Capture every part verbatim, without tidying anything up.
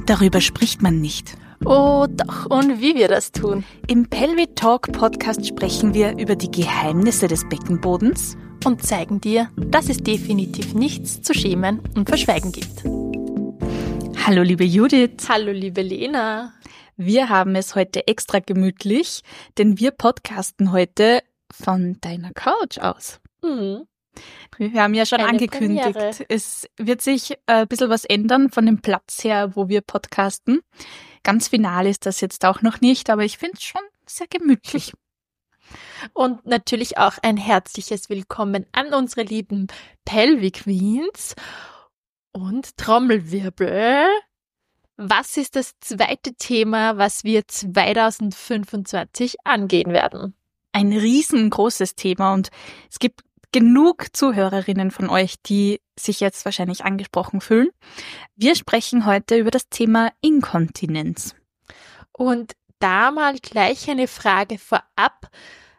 darüber spricht man nicht. Oh doch, und wie wir das tun. Im Pelvic Talk Podcast sprechen wir über die Geheimnisse des Beckenbodens und zeigen dir, dass es definitiv nichts zu schämen und verschweigen gibt. Hallo liebe Judith. Hallo liebe Lena. Wir haben es heute extra gemütlich, denn wir podcasten heute von deiner Couch aus. Mhm. Wir haben ja schon Eine angekündigt, Premiere. Es wird sich äh, ein bisschen was ändern von dem Platz her, wo wir podcasten. Ganz final ist das jetzt auch noch nicht, aber ich finde es schon sehr gemütlich. Und natürlich auch ein herzliches Willkommen an unsere lieben Pelvic Queens und Trommelwirbel. Was ist das zweite Thema, was wir zwanzig fünfundzwanzig angehen werden? Ein riesengroßes Thema und es gibt genug Zuhörerinnen von euch, die sich jetzt wahrscheinlich angesprochen fühlen. Wir sprechen heute über das Thema Inkontinenz. Und da mal gleich eine Frage vorab.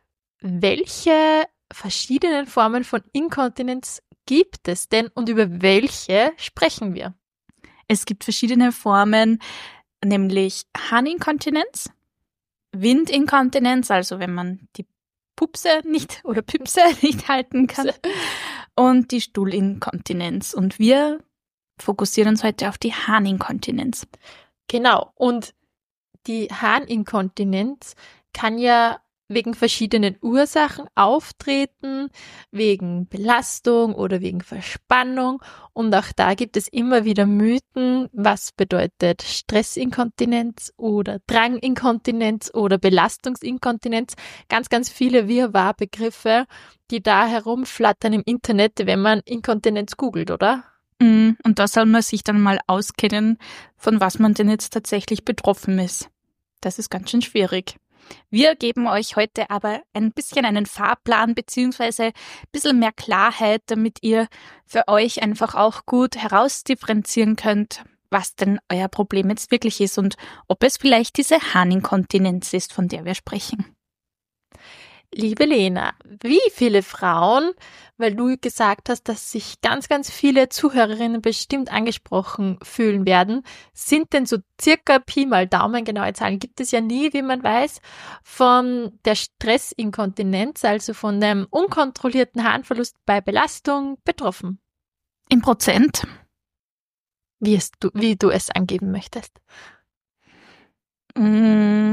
Welche verschiedenen Formen von Inkontinenz gibt es denn und über welche sprechen wir? Es gibt verschiedene Formen, nämlich Harninkontinenz, Windinkontinenz, also wenn man die Pupse nicht oder Püpse nicht halten kann, und die Stuhlinkontinenz. Und wir fokussieren uns heute auf die Harninkontinenz. Genau, und die Harninkontinenz kann ja wegen verschiedenen Ursachen auftreten, wegen Belastung oder wegen Verspannung. Und auch da gibt es immer wieder Mythen, was bedeutet Stressinkontinenz oder Dranginkontinenz oder Belastungsinkontinenz. Ganz, ganz viele Wirrwarr-Begriffe, die da herumflattern im Internet, wenn man Inkontinenz googelt, oder? Und da soll man sich dann mal auskennen, von was man denn jetzt tatsächlich betroffen ist. Das ist ganz schön schwierig. Wir geben euch heute aber ein bisschen einen Fahrplan beziehungsweise ein bisschen mehr Klarheit, damit ihr für euch einfach auch gut herausdifferenzieren könnt, was denn euer Problem jetzt wirklich ist und ob es vielleicht diese Harninkontinenz ist, von der wir sprechen. Liebe Lena, wie viele Frauen, weil du gesagt hast, dass sich ganz, ganz viele Zuhörerinnen bestimmt angesprochen fühlen werden, sind denn so circa Pi mal Daumen, genaue Zahlen gibt es ja nie, wie man weiß, von der Stressinkontinenz, also von dem unkontrollierten Harnverlust bei Belastung betroffen? Im Prozent? Wie, es du, wie du es angeben möchtest. Mmh.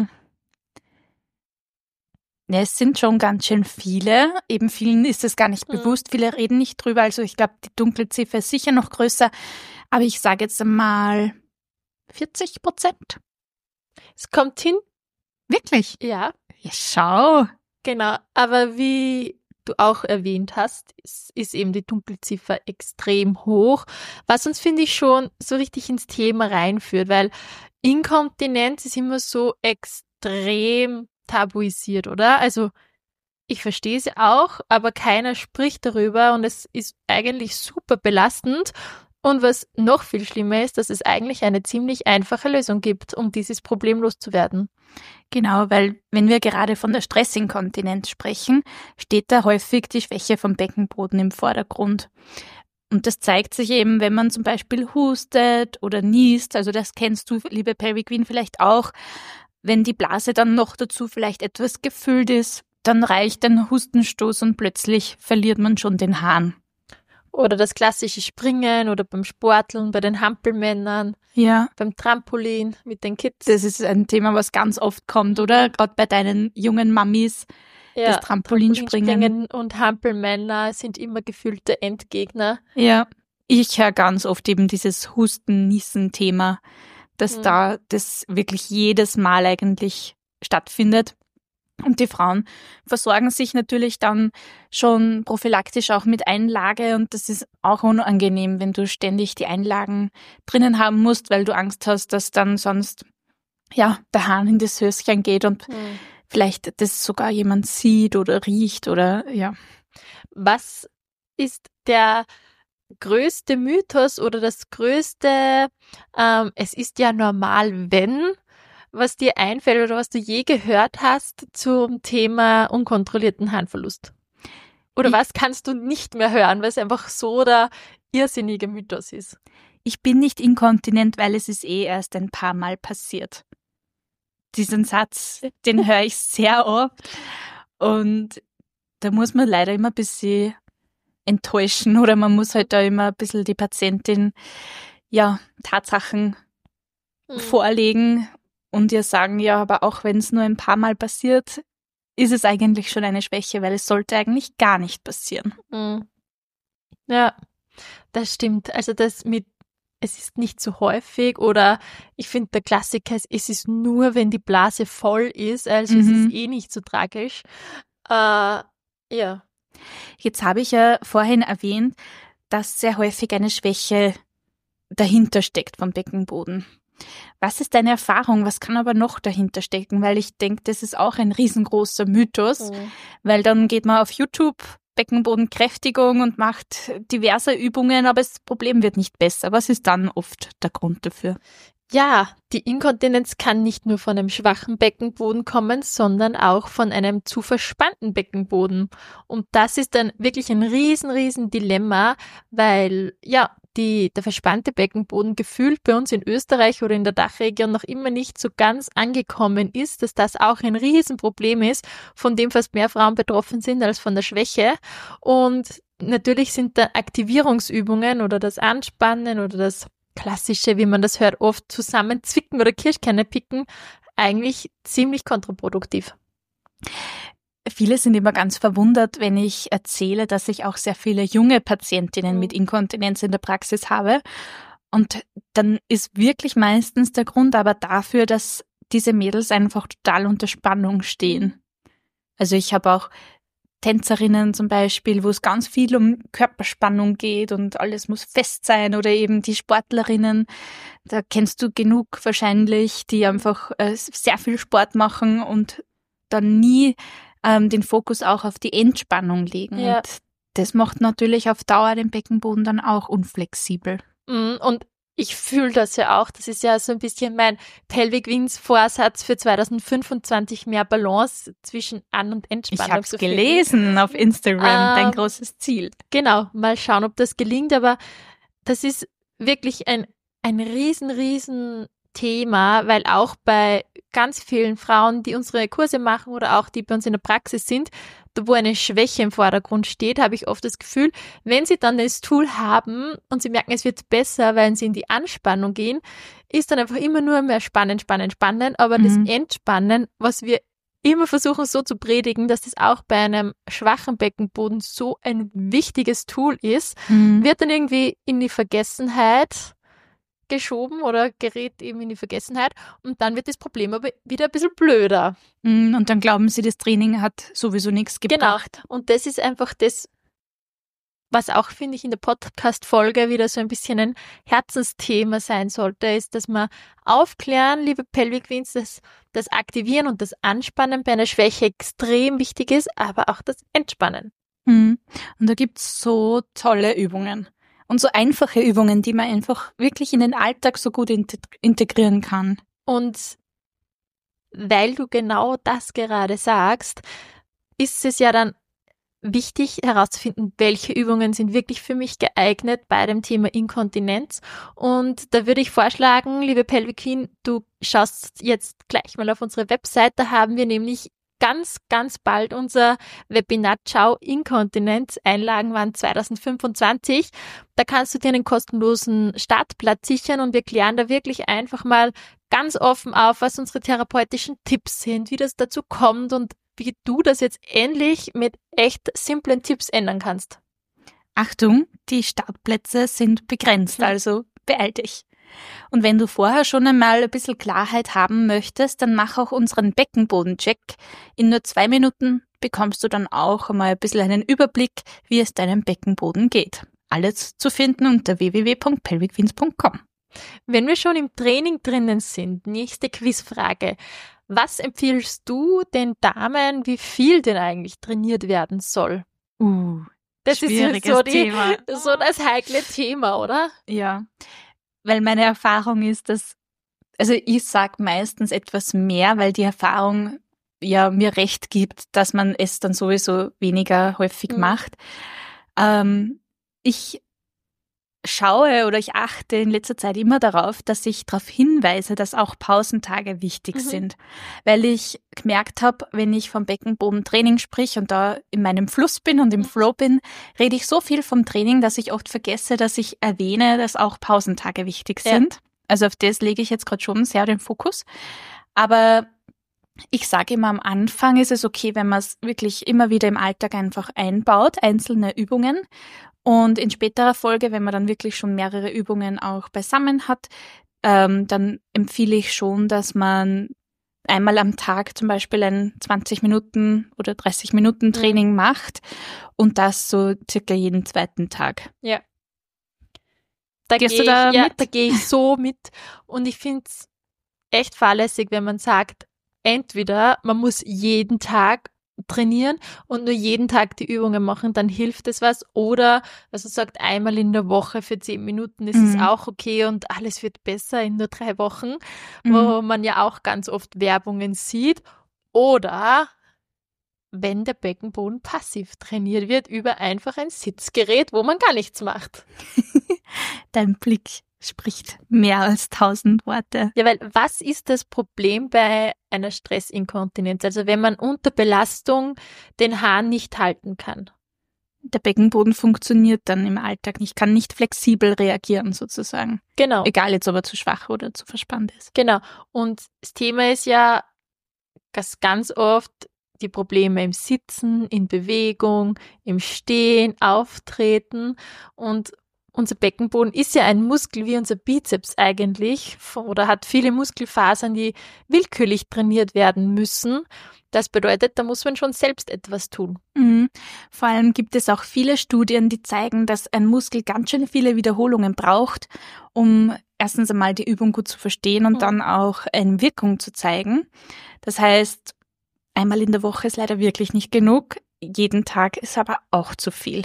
Ja, es sind schon ganz schön viele. Eben vielen ist es gar nicht Mhm. bewusst. Viele reden nicht drüber. Also ich glaube, die Dunkelziffer ist sicher noch größer. Aber ich sage jetzt einmal vierzig Prozent. Es kommt hin. Wirklich? Ja. Ja, schau. Genau. Aber wie du auch erwähnt hast, ist, ist eben die Dunkelziffer extrem hoch. Was uns, finde ich, schon so richtig ins Thema reinführt, weil Inkontinenz ist immer so extrem tabuisiert, oder? Also ich verstehe sie auch, aber keiner spricht darüber und es ist eigentlich super belastend. Und was noch viel schlimmer ist, dass es eigentlich eine ziemlich einfache Lösung gibt, um dieses Problem loszuwerden. Genau, weil wenn wir gerade von der Stressinkontinenz sprechen, steht da häufig die Schwäche vom Beckenboden im Vordergrund. Und das zeigt sich eben, wenn man zum Beispiel hustet oder niest, also das kennst du, liebe Pelvic Queen, vielleicht auch. Wenn die Blase dann noch dazu vielleicht etwas gefüllt ist, dann reicht ein Hustenstoß und plötzlich verliert man schon den Hahn. Oder das klassische Springen oder beim Sporteln, bei den Hampelmännern, Ja, beim Trampolin mit den Kids. das ist ein Thema, was ganz oft kommt, oder? Gerade bei deinen jungen Mamis, das Trampolinspringen. Trampolinspringen und Hampelmänner sind immer gefühlte Endgegner. Ja, ich höre ganz oft eben dieses Husten-Niesen-Thema, dass Mhm. da das wirklich jedes Mal eigentlich stattfindet. Und die Frauen versorgen sich natürlich dann schon prophylaktisch auch mit Einlage und das ist auch unangenehm, wenn du ständig die Einlagen drinnen haben musst, weil du Angst hast, dass dann sonst ja der Hahn in das Höschen geht und Mhm. vielleicht das sogar jemand sieht oder riecht oder ja. Was ist der größte Mythos oder das größte, ähm, es ist ja normal, wenn, was dir einfällt oder was du je gehört hast zum Thema unkontrollierten Harnverlust? Oder Ich- was kannst du nicht mehr hören, weil es einfach so der irrsinnige Mythos ist? ich bin nicht inkontinent, weil es ist eh erst ein paar Mal passiert. Diesen Satz, den höre ich sehr oft. Und da muss man leider immer ein bisschen enttäuschen oder man muss halt da immer ein bisschen die Patientin, ja, Tatsachen mhm. vorlegen und ihr sagen, ja, aber auch wenn es nur ein paar Mal passiert, ist es eigentlich schon eine Schwäche, weil es sollte eigentlich gar nicht passieren. Mhm. Ja, das stimmt. Also das mit, es ist nicht so häufig oder ich finde der Klassiker ist, es ist nur, wenn die Blase voll ist, also mhm. es ist eh nicht so tragisch. Äh, ja. Jetzt habe ich ja vorhin erwähnt, dass sehr häufig eine Schwäche dahinter steckt vom Beckenboden. Was ist deine Erfahrung? Was kann aber noch dahinter stecken? Weil ich denke, das ist auch ein riesengroßer Mythos, mhm. weil dann geht man auf YouTube Beckenbodenkräftigung und macht diverse Übungen, aber das Problem wird nicht besser. Was ist dann oft der Grund dafür? Ja, die Inkontinenz kann nicht nur von einem schwachen Beckenboden kommen, sondern auch von einem zu verspannten Beckenboden. Und das ist dann wirklich ein riesen, riesen Dilemma, weil ja, die, der verspannte Beckenboden gefühlt bei uns in Österreich oder in der Dachregion noch immer nicht so ganz angekommen ist, dass das auch ein Riesenproblem ist, von dem fast mehr Frauen betroffen sind als von der Schwäche. Und natürlich sind da Aktivierungsübungen oder das Anspannen oder das Klassische, wie man das hört, oft zusammenzwicken oder Kirschkerne picken, eigentlich ziemlich kontraproduktiv. Viele sind immer ganz verwundert, wenn ich erzähle, dass ich auch sehr viele junge Patientinnen mhm. mit Inkontinenz in der Praxis habe. Und dann ist wirklich meistens der Grund aber dafür, dass diese Mädels einfach total unter Spannung stehen. Also ich habe auch Tänzerinnen zum Beispiel, wo es ganz viel um Körperspannung geht und alles muss fest sein oder eben die Sportlerinnen, da kennst du genug wahrscheinlich, die einfach äh, sehr viel Sport machen und dann nie ähm, den Fokus auch auf die Entspannung legen. Ja. Und das macht natürlich auf Dauer den Beckenboden dann auch unflexibel. Und ich fühle das ja auch. Das ist ja so ein bisschen mein Pelvic Wins Vorsatz für zwanzig fünfundzwanzig, mehr Balance zwischen An- und Entspannung. Ich habe es gelesen auf Instagram, ähm, dein großes Ziel. Genau, mal schauen, ob das gelingt. Aber das ist wirklich ein, ein riesen, riesen Thema, weil auch bei ganz vielen Frauen, die unsere Kurse machen oder auch die bei uns in der Praxis sind, wo eine Schwäche im Vordergrund steht, habe ich oft das Gefühl, wenn sie dann das Tool haben und sie merken, es wird besser, weil sie in die Anspannung gehen, ist dann einfach immer nur mehr spannen, spannen, spannen, aber mhm. das Entspannen, was wir immer versuchen so zu predigen, dass das auch bei einem schwachen Beckenboden so ein wichtiges Tool ist, mhm. wird dann irgendwie in die Vergessenheit geschoben oder gerät eben in die Vergessenheit und dann wird das Problem aber wieder ein bisschen blöder. Und dann glauben sie, das Training hat sowieso nichts gebracht. Genau, und das ist einfach das, was auch, finde ich, in der Podcast-Folge wieder so ein bisschen ein Herzensthema sein sollte, ist, dass wir aufklären, liebe Pelvic Queens, dass das Aktivieren und das Anspannen bei einer Schwäche extrem wichtig ist, aber auch das Entspannen. Und da gibt's so tolle Übungen. Und so einfache Übungen, die man einfach wirklich in den Alltag so gut integrieren kann. Und weil du genau das gerade sagst, ist es ja dann wichtig herauszufinden, welche Übungen sind wirklich für mich geeignet bei dem Thema Inkontinenz. Und da würde ich vorschlagen, liebe Pelvic Queen, du schaust jetzt gleich mal auf unsere Website, da haben wir nämlich ganz, ganz bald unser Webinar Ciao Inkontinenz, Einlagen waren zwanzig fünfundzwanzig. Da kannst du dir einen kostenlosen Startplatz sichern und wir klären da wirklich einfach mal ganz offen auf, was unsere therapeutischen Tipps sind, wie das dazu kommt und wie du das jetzt endlich mit echt simplen Tipps ändern kannst. Achtung, die Startplätze sind begrenzt, also beeil dich. Und wenn du vorher schon einmal ein bisschen Klarheit haben möchtest, dann mach auch unseren Beckenbodencheck. In nur zwei Minuten bekommst du dann auch einmal ein bisschen einen Überblick, wie es deinem Beckenboden geht. Alles zu finden unter w w w punkt pelvic queens punkt com. Wenn wir schon im Training drinnen sind, nächste Quizfrage. Was empfiehlst du den Damen, wie viel denn eigentlich trainiert werden soll? Uh, das schwieriges ist ja so, die, Thema. so das heikle Thema, oder? Ja, weil meine Erfahrung ist, dass, also ich sag meistens etwas mehr, weil die Erfahrung ja mir recht gibt, dass man es dann sowieso weniger häufig mhm. macht. Ähm, ich schaue oder ich achte in letzter Zeit immer darauf, dass ich darauf hinweise, dass auch Pausentage wichtig mhm. sind. Weil ich gemerkt habe, wenn ich vom Beckenbodentraining sprich und da in meinem Fluss bin und im Flow bin, rede ich so viel vom Training, dass ich oft vergesse, dass ich erwähne, dass auch Pausentage wichtig ja. sind. Also auf das lege ich jetzt gerade schon sehr den Fokus. Aber ich sage immer, am Anfang ist es okay, wenn man es wirklich immer wieder im Alltag einfach einbaut, einzelne Übungen. Und in späterer Folge, wenn man dann wirklich schon mehrere Übungen auch beisammen hat, ähm, dann empfehle ich schon, dass man einmal am Tag zum Beispiel ein zwanzig Minuten oder dreißig Minuten Training mhm. macht und das so circa jeden zweiten Tag. Ja. Da Gehst geh du da ich, mit? Ja, da gehe ich so mit. Und ich finde es echt fahrlässig, wenn man sagt, entweder man muss jeden Tag trainieren und nur jeden Tag die Übungen machen, dann hilft es was. Oder, also sagt, einmal in der Woche für zehn Minuten ist mhm. es auch okay und alles wird besser in nur drei Wochen, mhm. wo man ja auch ganz oft Werbungen sieht. Oder wenn der Beckenboden passiv trainiert wird über einfach ein Sitzgerät, wo man gar nichts macht. Dein Blick spricht mehr als tausend Worte. Ja, weil was ist das Problem bei einer Stressinkontinenz? Also wenn man unter Belastung den Hahn nicht halten kann. Der Beckenboden funktioniert dann im Alltag nicht, kann nicht flexibel reagieren sozusagen. Genau. Egal jetzt, ob er zu schwach oder zu verspannt ist. Genau. Und das Thema ist ja, dass ganz oft die Probleme im Sitzen, in Bewegung, im Stehen auftreten und unser Beckenboden ist ja ein Muskel wie unser Bizeps eigentlich oder hat viele Muskelfasern, die willkürlich trainiert werden müssen. Das bedeutet, da muss man schon selbst etwas tun. Mhm. Vor allem gibt es auch viele Studien, die zeigen, dass ein Muskel ganz schön viele Wiederholungen braucht, um erstens einmal die Übung gut zu verstehen und mhm. dann auch eine Wirkung zu zeigen. Das heißt, einmal in der Woche ist leider wirklich nicht genug. Jeden Tag ist aber auch zu viel.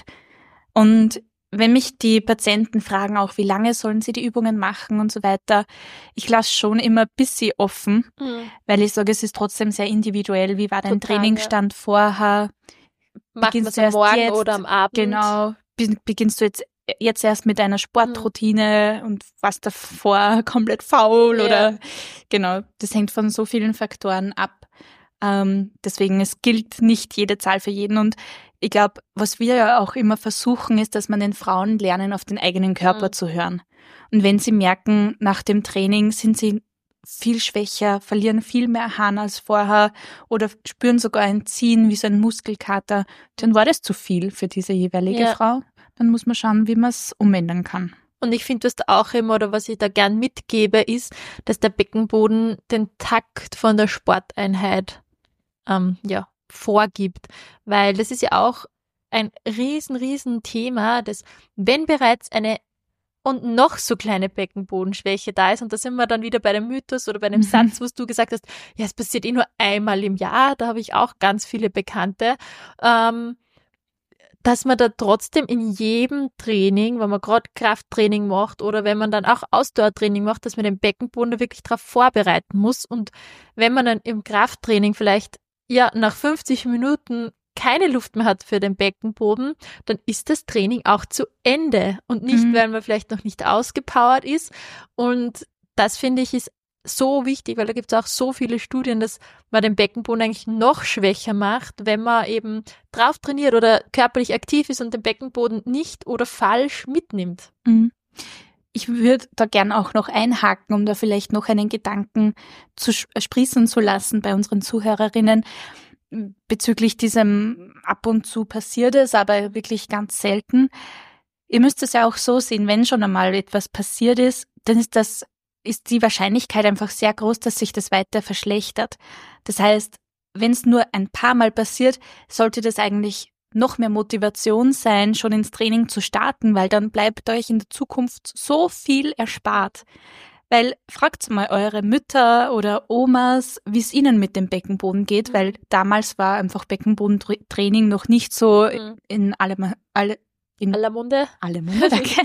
Und wenn mich die Patienten fragen auch, wie lange sollen sie die Übungen machen und so weiter, ich lasse schon immer ein bisschen offen, mhm. weil ich sage, es ist trotzdem sehr individuell. Wie war dein Total, Trainingsstand ja. vorher? Macht man es am Morgen jetzt, oder am Abend? Genau. Beginnst du jetzt, jetzt erst mit einer Sportroutine mhm. und warst davor komplett faul ja. oder genau. Das hängt von so vielen Faktoren ab. Ähm, deswegen, es gilt nicht jede Zahl für jeden und ich glaube, was wir ja auch immer versuchen, ist, dass man den Frauen lernen, auf den eigenen Körper mhm. zu hören. Und wenn sie merken, nach dem Training sind sie viel schwächer, verlieren viel mehr Hahn als vorher oder spüren sogar ein Ziehen wie so ein Muskelkater, dann war das zu viel für diese jeweilige ja. Frau. Dann muss man schauen, wie man es umändern kann. Und ich finde, was da auch immer, oder was ich da gern mitgebe, ist, dass der Beckenboden den Takt von der Sporteinheit ähm, ja, vorgibt, weil das ist ja auch ein riesen, riesen Thema, dass wenn bereits eine und noch so kleine Beckenbodenschwäche da ist, und da sind wir dann wieder bei dem Mythos oder bei dem mhm. Satz, was du gesagt hast, ja, es passiert eh nur einmal im Jahr, da habe ich auch ganz viele Bekannte, ähm, dass man da trotzdem in jedem Training, wenn man gerade Krafttraining macht oder wenn man dann auch Ausdauertraining macht, dass man den Beckenboden da wirklich darauf vorbereiten muss. Und wenn man dann im Krafttraining vielleicht ja nach fünfzig Minuten keine Luft mehr hat für den Beckenboden, dann ist das Training auch zu Ende und nicht, mhm. weil man vielleicht noch nicht ausgepowert ist. Und das finde ich ist so wichtig, weil da gibt es auch so viele Studien, dass man den Beckenboden eigentlich noch schwächer macht, wenn man eben drauf trainiert oder körperlich aktiv ist und den Beckenboden nicht oder falsch mitnimmt. Mhm. Ich würde da gern auch noch einhaken, um da vielleicht noch einen Gedanken zu sprießen zu lassen bei unseren Zuhörerinnen bezüglich diesem ab und zu passiert es, aber wirklich ganz selten. Ihr müsst es ja auch so sehen, wenn schon einmal etwas passiert ist, dann ist das ist die Wahrscheinlichkeit einfach sehr groß, dass sich das weiter verschlechtert. Das heißt, wenn es nur ein paar Mal passiert, sollte das eigentlich noch mehr Motivation sein, schon ins Training zu starten, weil dann bleibt euch in der Zukunft so viel erspart. Weil fragt mal eure Mütter oder Omas, wie es ihnen mit dem Beckenboden geht, weil damals war einfach Beckenbodentraining noch nicht so mhm. in alle, alle in aller Munde. Alle Munde, danke.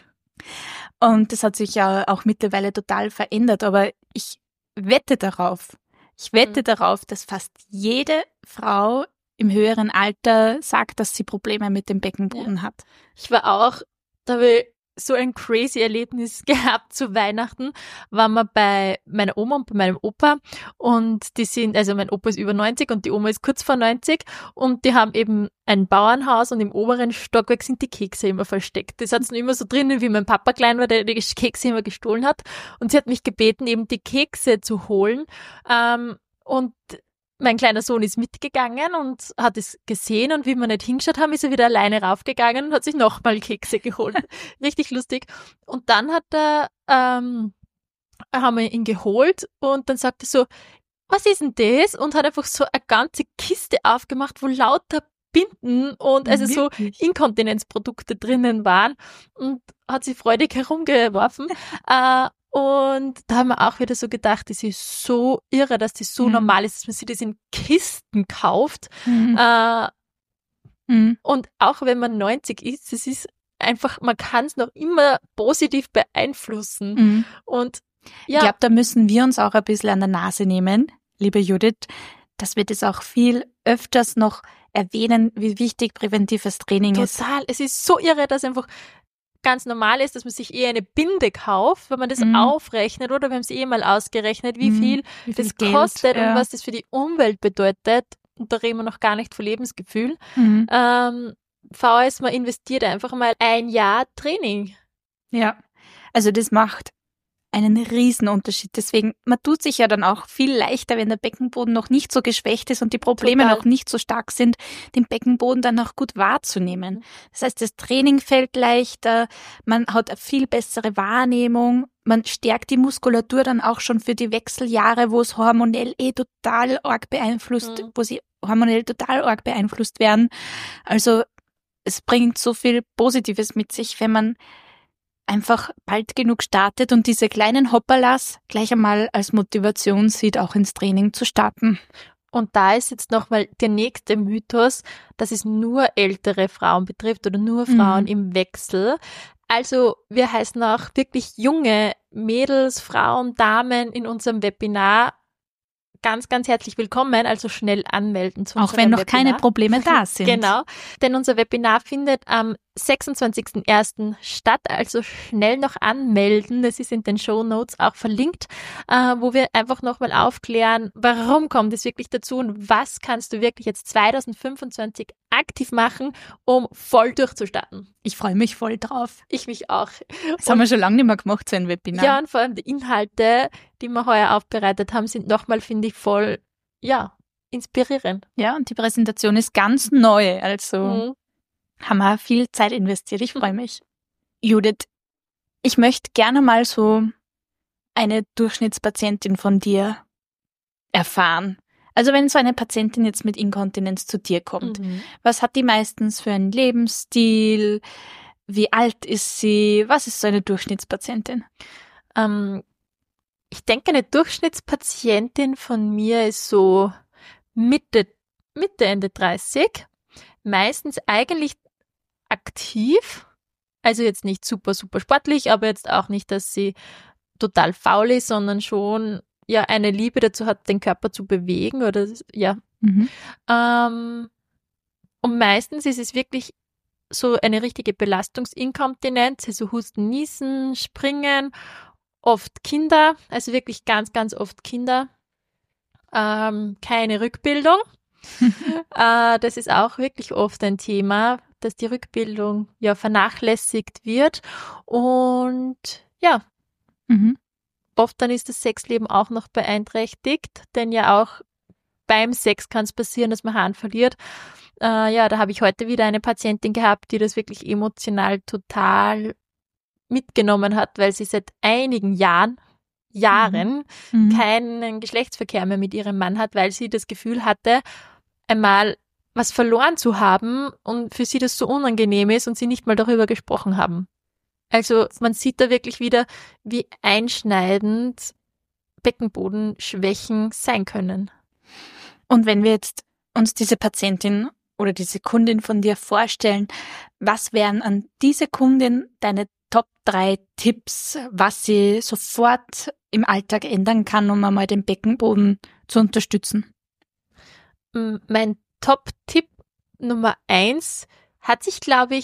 Und das hat sich ja auch mittlerweile total verändert, aber ich wette darauf, ich wette mhm. darauf, dass fast jede Frau im höheren Alter sagt, dass sie Probleme mit dem Beckenboden ja. hat. Ich war auch, da habe ich so ein crazy Erlebnis gehabt zu Weihnachten, waren wir bei meiner Oma und bei meinem Opa und die sind, also mein Opa ist über neunzig und die Oma ist kurz vor neunzig und die haben eben ein Bauernhaus und im oberen Stockwerk sind die Kekse immer versteckt. Das hat sie immer so drinnen, wie mein Papa klein war, der die Kekse immer gestohlen hat und sie hat mich gebeten, eben die Kekse zu holen ähm, und mein kleiner Sohn ist mitgegangen und hat es gesehen und wie wir nicht hingeschaut haben, ist er wieder alleine raufgegangen und hat sich nochmal Kekse geholt. Richtig lustig. Und dann hat er, ähm, haben wir ihn geholt und dann sagte er so, was ist denn das? Und hat einfach so eine ganze Kiste aufgemacht, wo lauter Binden und also so Inkontinenzprodukte drinnen waren und hat sie freudig herumgeworfen. äh, Und da haben wir auch wieder so gedacht, das ist so irre, dass das so mhm. normal ist, dass man sich das in Kisten kauft. Mhm. Äh, mhm. Und auch wenn man neunzig ist, es ist einfach, man kann es noch immer positiv beeinflussen. Mhm. Und ja. Ich glaube, da müssen wir uns auch ein bisschen an der Nase nehmen, liebe Judith, dass wir das auch viel öfters noch erwähnen, wie wichtig präventives Training Total. ist. Total. Es ist so irre, dass einfach ganz normal ist, dass man sich eher eine Binde kauft, wenn man das mm. aufrechnet, oder wir haben es eh mal ausgerechnet, wie viel, mm, wie viel das Geld, kostet ja. und was das für die Umwelt bedeutet. Und da reden wir noch gar nicht von Lebensgefühl. Mm. Ähm, V S, man investiert einfach mal ein Jahr Training. Ja, also das macht einen riesen Unterschied. Deswegen, man tut sich ja dann auch viel leichter, wenn der Beckenboden noch nicht so geschwächt ist und die Probleme Total. noch nicht so stark sind, den Beckenboden dann auch gut wahrzunehmen. Das heißt, das Training fällt leichter, man hat eine viel bessere Wahrnehmung, man stärkt die Muskulatur dann auch schon für die Wechseljahre, wo es hormonell eh total arg beeinflusst, mhm. wo sie hormonell total arg beeinflusst werden. Also es bringt so viel Positives mit sich, wenn man einfach bald genug startet und diese kleinen Hopperlas gleich einmal als Motivation sieht, auch ins Training zu starten. Und da ist jetzt nochmal der nächste Mythos, dass es nur ältere Frauen betrifft oder nur Frauen mhm. im Wechsel. Also wir heißen auch wirklich junge Mädels, Frauen, Damen in unserem Webinar ganz, ganz herzlich willkommen, also schnell anmelden zu Auch wenn noch Webinar. keine Probleme da sind. Genau, denn unser Webinar findet am sechsundzwanzigsten ersten statt, also schnell noch anmelden. Das ist in den Shownotes auch verlinkt, äh, wo wir einfach nochmal aufklären, warum kommt es wirklich dazu und was kannst du wirklich jetzt zwanzig fünfundzwanzig aktiv machen, um voll durchzustarten. Ich freue mich voll drauf. Ich mich auch. Das und, haben wir schon lange nicht mehr gemacht, so ein Webinar. Ja, und vor allem die Inhalte, die wir heuer aufbereitet haben, sind nochmal, finde ich, voll, ja, inspirierend. Ja, und die Präsentation ist ganz neu, also mhm. haben wir viel Zeit investiert. Ich freue mich. Judith, ich möchte gerne mal so eine Durchschnittspatientin von dir erfahren. Also wenn so eine Patientin jetzt mit Inkontinenz zu dir kommt, mhm. was hat die meistens für einen Lebensstil? Wie alt ist sie? Was ist so eine Durchschnittspatientin? Ähm, ich denke, eine Durchschnittspatientin von mir ist so Mitte, Mitte, Ende dreißig. Meistens eigentlich aktiv. Also jetzt nicht super, super sportlich, aber jetzt auch nicht, dass sie total faul ist, sondern schon ja eine Liebe dazu hat, den Körper zu bewegen oder ja. Mhm. Ähm, und meistens ist es wirklich so eine richtige Belastungsinkontinenz, also Husten, Niesen, Springen, oft Kinder, also wirklich ganz, ganz oft Kinder. Ähm, keine Rückbildung. äh, das ist auch wirklich oft ein Thema, dass die Rückbildung ja vernachlässigt wird und ja, mhm. oft dann ist das Sexleben auch noch beeinträchtigt, denn ja auch beim Sex kann es passieren, dass man Harn verliert. Äh, ja, da habe ich heute wieder eine Patientin gehabt, die das wirklich emotional total mitgenommen hat, weil sie seit einigen Jahren, Jahren mhm. keinen Geschlechtsverkehr mehr mit ihrem Mann hat, weil sie das Gefühl hatte, einmal was verloren zu haben und für sie das so unangenehm ist und sie nicht mal darüber gesprochen haben. Also man sieht da wirklich wieder, wie einschneidend Beckenbodenschwächen sein können. Und wenn wir jetzt uns diese Patientin oder diese Kundin von dir vorstellen, was wären an diese Kundin deine Top drei Tipps, was sie sofort im Alltag ändern kann, um einmal den Beckenboden zu unterstützen? Mein Top-Tipp Nummer eins hat sich, glaube ich,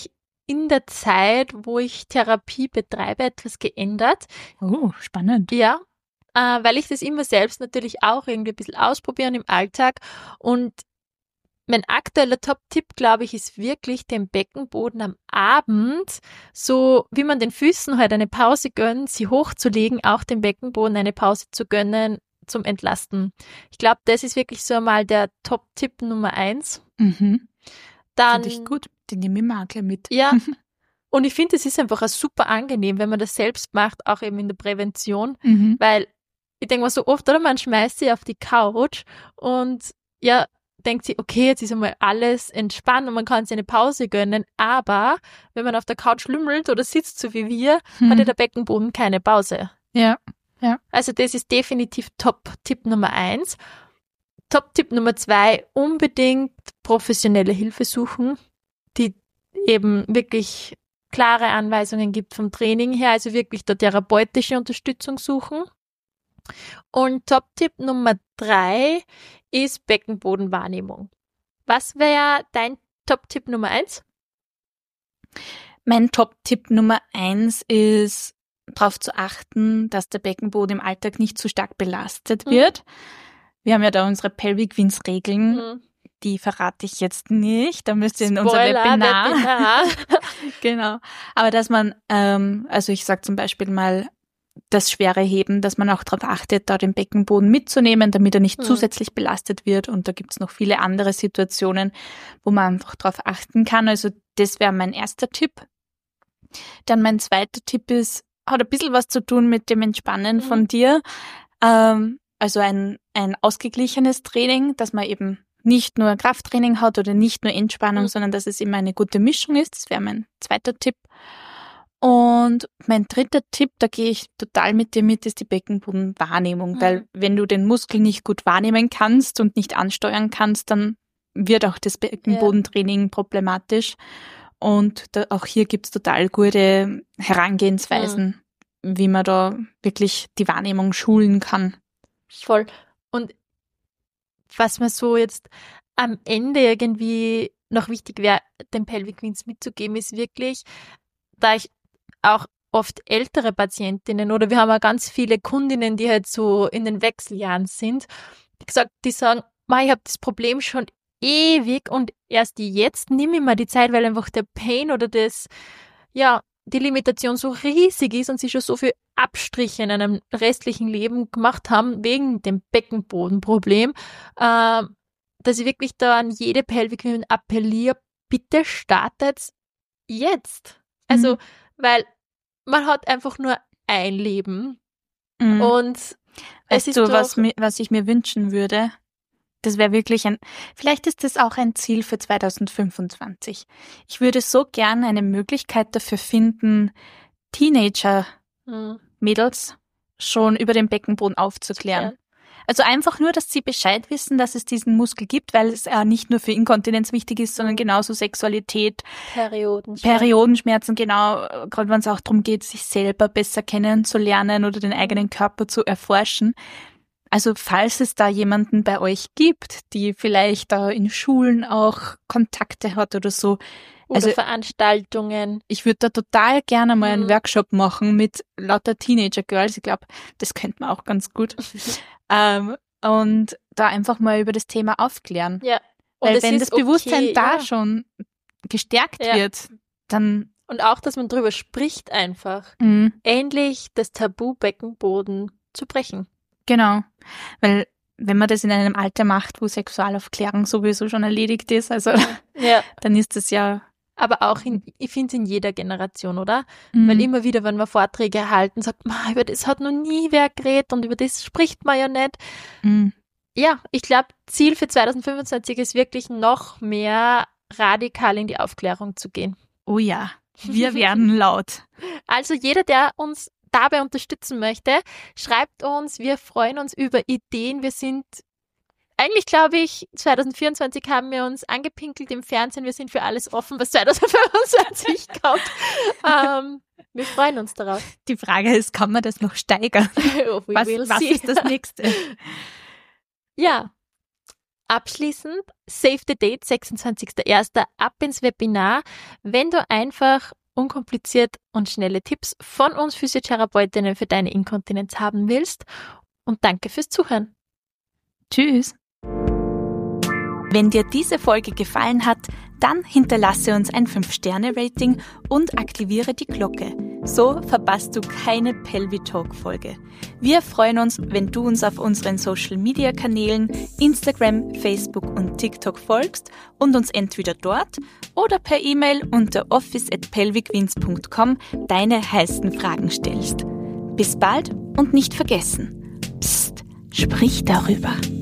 in der Zeit, wo ich Therapie betreibe, etwas geändert. Oh, spannend. Ja, äh, weil ich das immer selbst natürlich auch irgendwie ein bisschen ausprobieren im Alltag. Und mein aktueller Top-Tipp, glaube ich, ist wirklich den Beckenboden am Abend, so wie man den Füßen halt eine Pause gönnt, sie hochzulegen, auch dem Beckenboden eine Pause zu gönnen zum Entlasten. Ich glaube, das ist wirklich so einmal der Top-Tipp Nummer eins. Mhm. Dann, Finde ich gut, den nehme ich mir auch gleich mit. Ja, und ich finde, es ist einfach auch super angenehm, wenn man das selbst macht, auch eben in der Prävention, Mhm. weil ich denke mal so oft, oder man schmeißt sie auf die Couch und ja, denkt sie, okay, jetzt ist einmal alles entspannt und man kann sich eine Pause gönnen, aber wenn man auf der Couch lümmelt oder sitzt, so wie wir, Mhm. hat ja der Beckenboden keine Pause. Ja. Also das ist definitiv Top-Tipp Nummer eins. Top-Tipp Nummer zwei, unbedingt professionelle Hilfe suchen, die eben wirklich klare Anweisungen gibt vom Training her, also wirklich der therapeutische Unterstützung suchen. Und Top-Tipp Nummer drei ist Beckenbodenwahrnehmung. Was wäre dein Top-Tipp Nummer eins? Mein Top-Tipp Nummer eins ist, darauf zu achten, dass der Beckenboden im Alltag nicht zu stark belastet Mhm. wird. Wir haben ja da unsere Pelvic Wins Regeln, Mhm. die verrate ich jetzt nicht. Da müsst ihr in unser Spoiler, Webinar. Webinar. Genau. Aber dass man, ähm, also ich sage zum Beispiel mal, das schwere Heben, dass man auch darauf achtet, da den Beckenboden mitzunehmen, damit er nicht Mhm. zusätzlich belastet wird. Und da gibt's noch viele andere Situationen, wo man einfach darauf achten kann. Also das wäre mein erster Tipp. Dann mein zweiter Tipp ist, hat ein bisschen was zu tun mit dem Entspannen Mhm. von dir. Ähm, also ein, ein ausgeglichenes Training, dass man eben nicht nur Krafttraining hat oder nicht nur Entspannung, Mhm. sondern dass es immer eine gute Mischung ist. Das wäre mein zweiter Tipp. Und mein dritter Tipp, da gehe ich total mit dir mit, ist die Beckenbodenwahrnehmung. Mhm. Weil wenn du den Muskel nicht gut wahrnehmen kannst und nicht ansteuern kannst, dann wird auch das Beckenbodentraining problematisch. Und da, auch hier gibt's total gute Herangehensweisen, wie man da wirklich die Wahrnehmung schulen kann. Voll. Und was mir so jetzt am Ende irgendwie noch wichtig wäre, den Pelvic Wins mitzugeben, ist wirklich, da ich auch oft ältere Patientinnen oder wir haben auch ganz viele Kundinnen, die halt so in den Wechseljahren sind, wie gesagt, die sagen, Ma, ich habe das Problem schon ewig und erst jetzt nehme ich mir die Zeit, weil einfach der Pain oder das, ja, die Limitation so riesig ist und sie schon so viel Abstriche in einem restlichen Leben gemacht haben, wegen dem Beckenbodenproblem, äh, dass ich wirklich da an jede Pelvic-Win appelliere, bitte startet jetzt. Also, Mhm. weil man hat einfach nur ein Leben Mhm. und es Weißt ist du, doch, was, mi- was ich mir wünschen würde? Das wäre wirklich ein, vielleicht ist das auch ein Ziel für zwanzig fünfundzwanzig. Ich würde so gern eine Möglichkeit dafür finden, Teenager-Mädels hm, schon über den Beckenboden aufzuklären. Ja. Also einfach nur, dass sie Bescheid wissen, dass es diesen Muskel gibt, weil es äh, nicht nur für Inkontinenz wichtig ist, sondern Mhm. genauso Sexualität, Perioden. Periodenschmerzen, genau, äh, gerade wenn es auch darum geht, sich selber besser kennenzulernen oder den eigenen Körper zu erforschen. Also falls es da jemanden bei euch gibt, die vielleicht da in Schulen auch Kontakte hat oder so, Oder also Veranstaltungen. ich würde da total gerne mal einen Mhm. Workshop machen mit lauter Teenager-Girls. Ich glaube, das könnte man auch ganz gut. ähm, und da einfach mal über das Thema aufklären. Ja. Und Weil es wenn ist das Bewusstsein okay, da ja. schon gestärkt Ja. wird, dann Und auch, dass man drüber spricht einfach. mh, Endlich das Tabu Beckenboden zu brechen. genau. Weil wenn man das in einem Alter macht, wo Sexualaufklärung sowieso schon erledigt ist, also Ja. dann ist das ja Aber auch in, ich finde es in jeder Generation, oder? mh, Weil immer wieder, wenn wir Vorträge erhalten, sagt man, über das hat noch nie wer geredet und über das spricht man ja nicht. mh, Ja, ich glaube, Ziel für zwanzig fünfundzwanzig ist wirklich noch mehr radikal in die Aufklärung zu gehen. oh ja, wir werden laut. Also jeder, der uns dabei unterstützen möchte, schreibt uns. Wir freuen uns über Ideen. Wir sind, eigentlich glaube ich, zwanzig vierundzwanzig haben wir uns angepinkelt im Fernsehen. Wir sind für alles offen, was zwanzig fünfundzwanzig kommt. Ähm, wir freuen uns darauf. Die Frage ist, kann man das noch steigern? Oh, we Was, will was see. ist das nächste? Ja, Abschließend, Save the Date, sechsundzwanzigster erster ab ins Webinar. Wenn du einfach unkompliziert und schnelle Tipps von uns Physiotherapeutinnen für deine Inkontinenz haben willst. Und danke fürs Zuhören. Tschüss. Wenn dir diese Folge gefallen hat, dann hinterlasse uns ein fünf Sterne Rating und aktiviere die Glocke. So verpasst du keine Pelvitalk-Folge. Wir freuen uns, wenn du uns auf unseren Social-Media-Kanälen Instagram, Facebook und TikTok folgst und uns entweder dort oder per E-Mail unter office at pelvicwins punkt com deine heißen Fragen stellst. Bis bald und nicht vergessen, Psst, sprich darüber.